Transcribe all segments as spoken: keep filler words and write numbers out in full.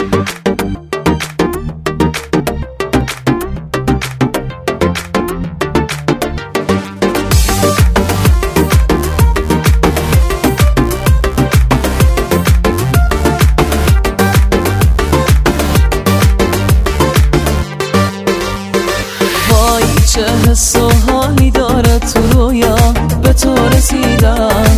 چه حس و حالی داره تو رویا به تو رسیدم،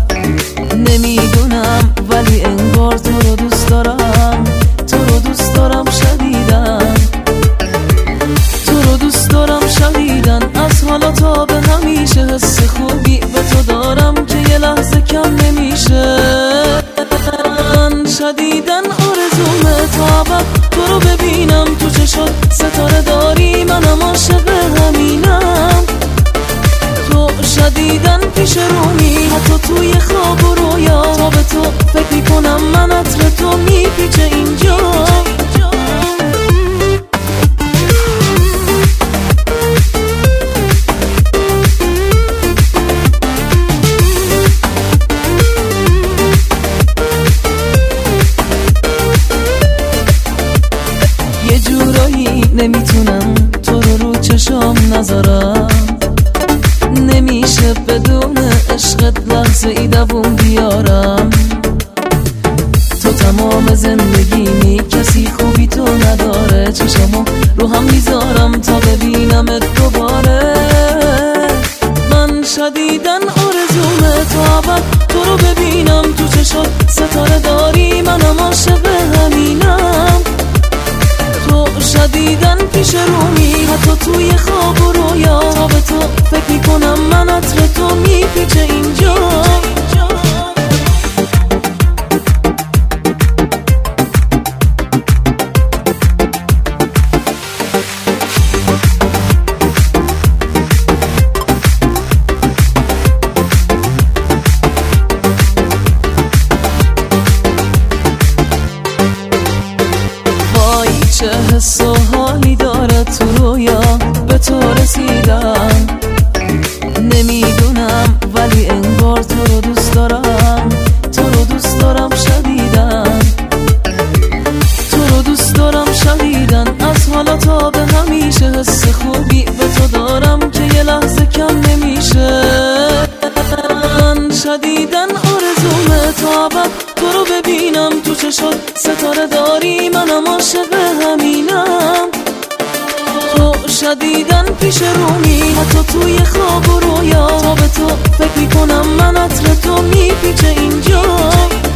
نمیدونم ولی انگار تو رو دوست دارم، تو رو دوست دارم شدیدن، تو رو دوست دارم شدیدن. از حالا تا به همیشه حس خوبی به تو دارم که یه لحظه کم نمیشه. من شدیدن آرزومه تا ابد تو رو ببینم تو چشات ستاره داری، منم عاشق همینم. تو شدیدن پیش رومی حتی توی خواب و رویا، تا به تو فکر میکنم من عطر تو میپیچه اینجا. یه جورایی نمیتونم تو رو رو چشام نذارم، نمیشه بدون عشقت لحظه ای دووم بیارم. تو تمام زندگیمی کسی خوبی تو نداره، چشمو رو هم میذارم تا ببینمت دوباره. من شدیدن آرزومه تا ابد تو رو ببینم تو چشات ستاره داری، منم عاشق همینم. تو شدیدن پیش رومی حتی توی خواب و رویا، تا به تو فکر میکنم من عطر تو میپیچه اینجا. چه حس و حالی داره تو رویا به تو رسیدم، نمیدونم ولی انگار تو رو دوست دارم، تو رو دوست دارم شدیدن، تو رو دوست دارم شدیدن. از حالا تا به همیشه حس خوبی به تو دارم که یه لحظه کم نمیشه. من شدیدن آرزومه تا ابد تو رو ببینم تو چشات ستاره داری، منم عاشق همینم. تو شدیدن پیش رومی حتی توی خواب و رویا، تا به تو فکر میکنم من عطر تو میپیچه اینجا.